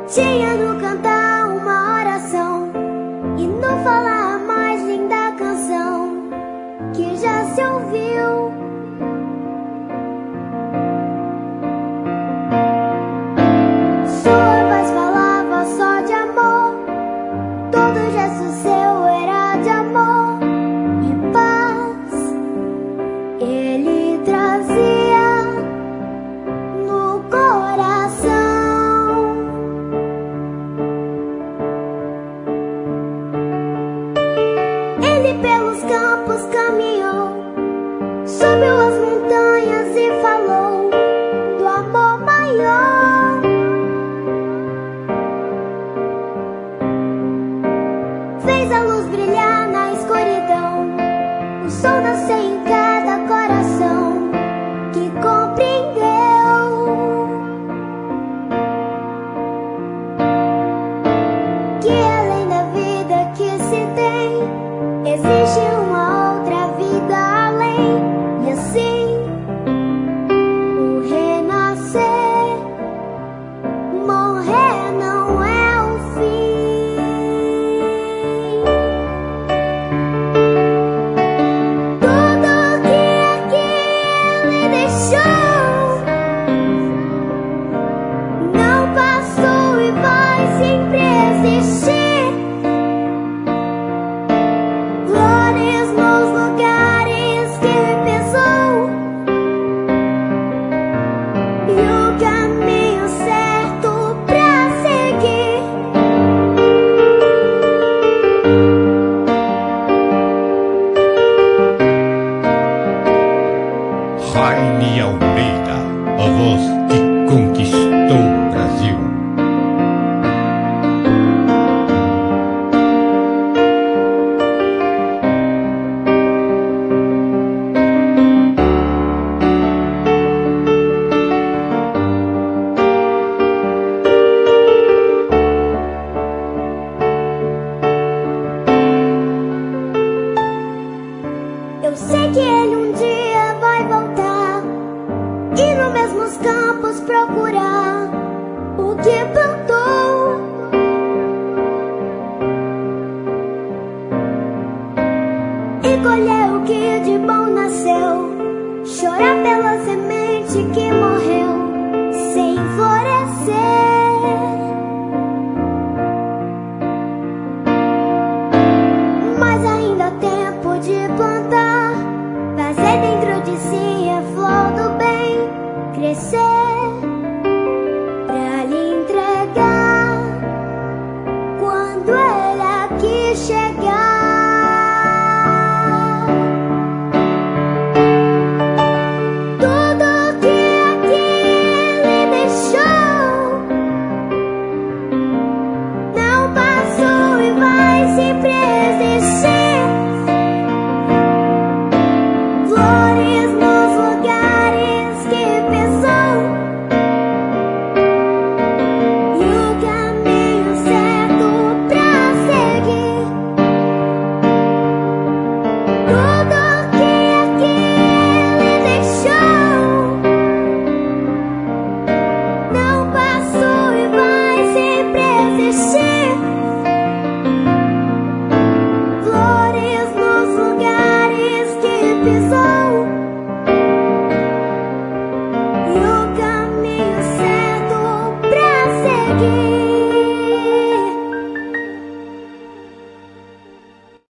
Tinha no cantar uma oração e não falar a mais linda canção que já se ouviu. Sua voz falava só de amor, todo gesto seu era de amor e paz. Ele trazia no coração. Ele pelos campos caminhou, subiu as montanhas e falou do amor maior. Fez a luz brilhar na escuridão, o sol nasceu em cada coração que compreendeu que além da vida que se tem, existe uma outra vida além. E assim o renascer, morrer não é o fim. Tudo que aqui ele deixou não passou e vai sempre existir. Glórias nos lugares que pisou e o caminho certo pra seguir. Jaime Almeida, a voz que conquistou o Brasil. Eu sei que ele um dia vai voltar e nos mesmos campos procurar o que plantou. E colher o que de bom nasceu, chorar pela semente que morreu sem florescer. Mas ainda há tempo de plantar, fazer dentro de si a flor do bem crescer, pra lhe entregar quando ele aqui chegar. Tudo que aqui ele deixou não passou e vai sempre existir. Flores nos lugares que pisou e o caminho certo pra seguir. Tudo que aqui ele deixou não passou e vai sempre existir. Flores nos lugares que pisou